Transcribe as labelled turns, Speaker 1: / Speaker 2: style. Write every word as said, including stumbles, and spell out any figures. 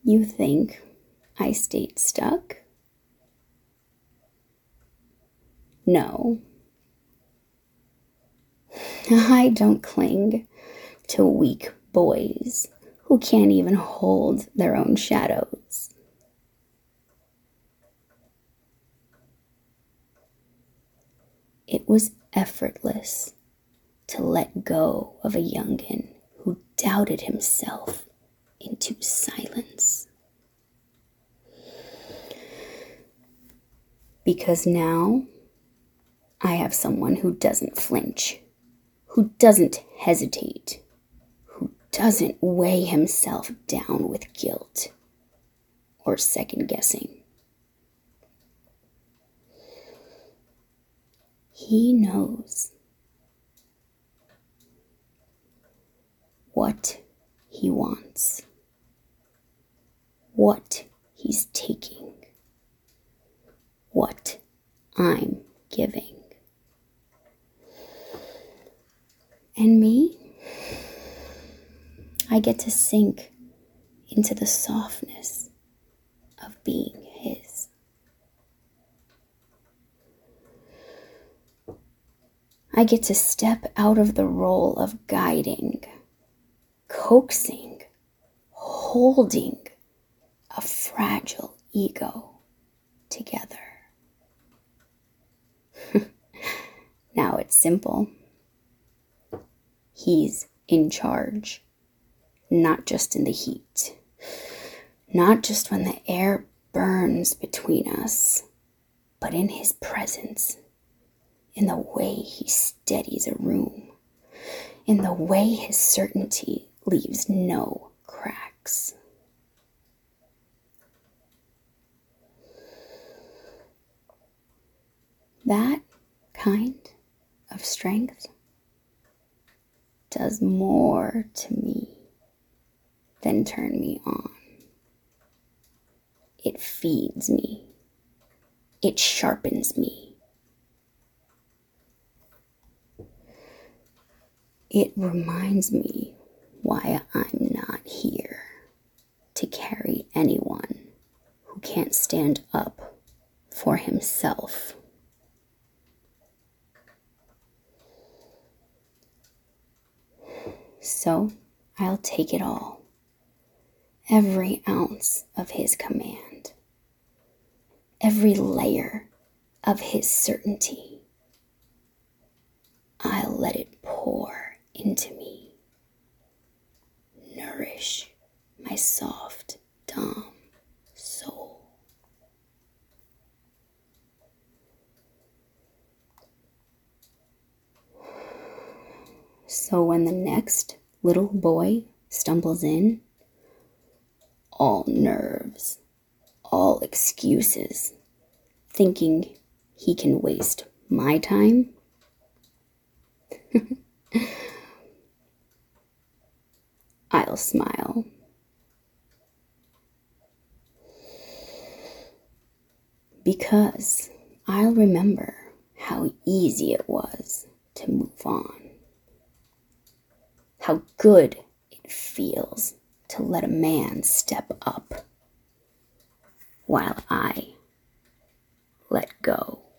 Speaker 1: You think I stayed stuck? No, I don't cling to weak boys who can't even hold their own shadows. It was effortless to let go of a youngin' who doubted himself into silence. Because now I have someone who doesn't flinch, who doesn't hesitate, who doesn't weigh himself down with guilt or second guessing. He knows what he wants, what he's taking, what I'm giving. And me, I get to sink into the softness of being his. I get to step out of the role of guiding, coaxing, holding a fragile ego together. Now it's simple. He's in charge, not just in the heat, not just when the air burns between us, but in his presence, in the way he steadies a room, in the way his certainty leaves no cracks. That kind of strength does more to me than turn me on. It feeds me. It sharpens me. It reminds me why I'm not here to carry anyone who can't stand up for himself. So I'll take it all, every ounce of his command, every layer of his certainty. I'll let it pour into me, nourish my soft, dumb soul. So when the next little boy stumbles in, all nerves, all excuses, thinking he can waste my time, I'll smile. Because I'll remember how easy it was to move on. How good it feels to let a man step up while I let go.